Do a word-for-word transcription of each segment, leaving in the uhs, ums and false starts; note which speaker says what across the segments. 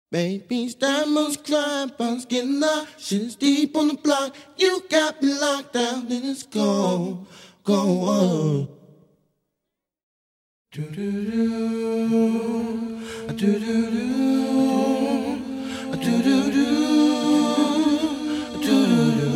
Speaker 1: Baby's diamonds crying, bounce getting locked. Shit is deep on the block. You got me locked down, and it's gone, gone. Do do do, do do do, do do do, do do do.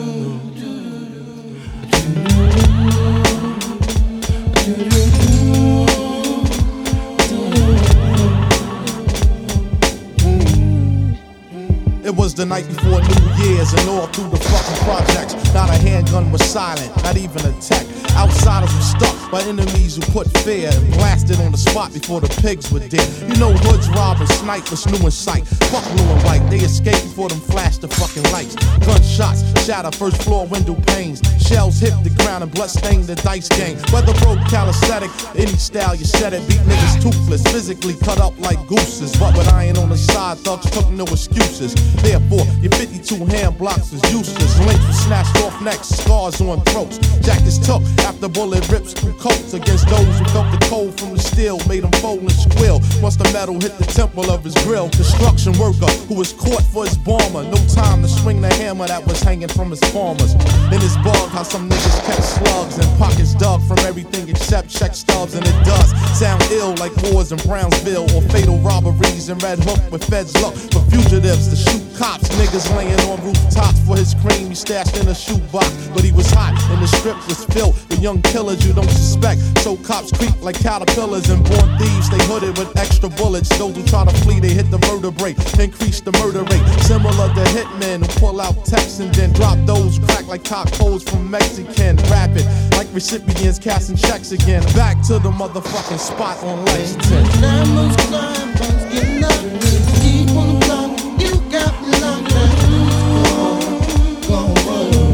Speaker 2: It was the night before New Year's and all through the fucking projects. Not a handgun was silent, not even a tech. Outsiders were stuck by enemies who put fear and blasted on the spot before the pigs were dead. You know hoods, robbers, snipers, new in sight. Fuck blue and white, they escaped before them flashed the fucking lights. Gunshots shatter first floor window panes. Shells hit the ground and blood stained the dice game. Whether broke calisthenic, any style you said it. Beat niggas toothless, physically cut up like gooses. But with iron on the side, thugs took no excuses. Therefore, your fifty-two hand blocks was useless. Links were snatched off necks, scars on throats. Jackets took after bullet rips through coats against those who felt the cold from the steel, made them fold and squill. Once the metal hit the temple of his grill, construction worker who was caught for his bomber. No time to swing the hammer that was hanging from his farmers. In his bug, how some niggas catch slugs and pockets dug from everything except check stubs. And it does sound ill like wars in Brownsville or fatal robberies in Red Hook with feds look for fugitives to shoot cops. Niggas laying on rooftops for his cream he stashed in a shoebox. But he was hot and the strip was filled with young killers you don't suspect. So cops creep like caterpillars and born thieves. They hooded with extra bullets. Those who try to flee, they hit the vertebrae. Increase the murder rate. Similar to hitmen who pull out texts and then drop those crack like top codes from Mexican. Rapid like recipients casting checks again. Back to the motherfucking spot on Lexington.
Speaker 1: Diamonds crying, bounce getting up. Deep on the block. You got me locked down. Gone, gone.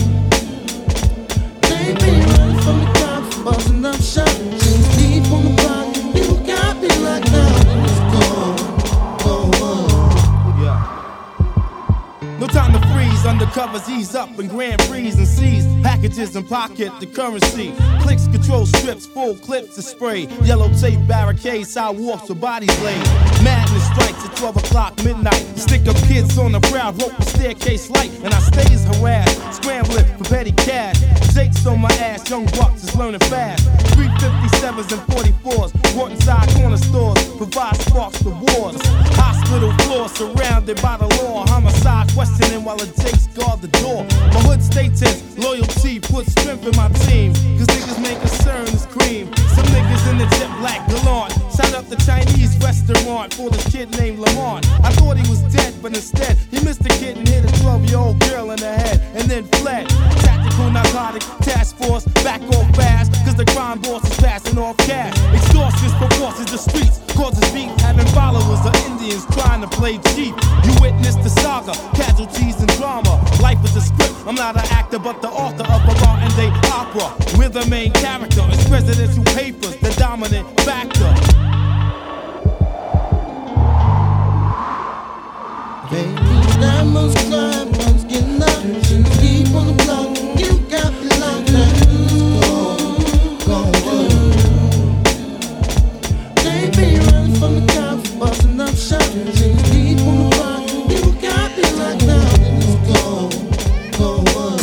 Speaker 1: They be running from the cops, busting up shots. Deep on the block, you got me locked down, and it's gone, gone, gone.
Speaker 3: Yeah. No time to freeze. Undercovers ease up and grand freeze and seize packages and pocket the currency. Clicks, control strips, full clips to spray. Yellow tape barricades, sidewalks with bodies laid. Madness strikes at twelve o'clock midnight. Stick up kids on the crowd, rope the staircase light, and I stays harassed, scrambling for petty cash. Jake's on my ass, young bucks is learning fast. three fifty-sevens and forty-fours, brought inside corner stores, provide sparks to wars. Hospital floor surrounded by the law. Homicide questioning while it takes guard the door. My hood stay tense, loyalty puts strength in my team. Cause niggas make concern is cream. Some niggas in the jet black gallant shot up the Chinese restaurant for this kid named Lamont. I thought he was dead, but instead he missed a kid and hit a twelve-year-old girl in the head and then fled. Tactical narcotic task force, back off fast. Cause the crime boss is passing off cash. Extortions forces the streets, causes beef. Having followers of Indians trying to play cheap. You witnessed the saga, casualties and drama. Life is a script, I'm not an actor but the author of a modern day opera. We're the main character, it's presidential papers, the dominant factor.
Speaker 1: Baby's diamonds crying, bounce getting up. She's deep on the block. You got me locked down. Gone, gone. They be running from the cops, busting up shots. She's deep on the block. You got me locked down, and it's gone, gone, gone.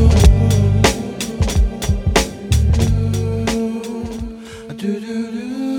Speaker 1: Do do do.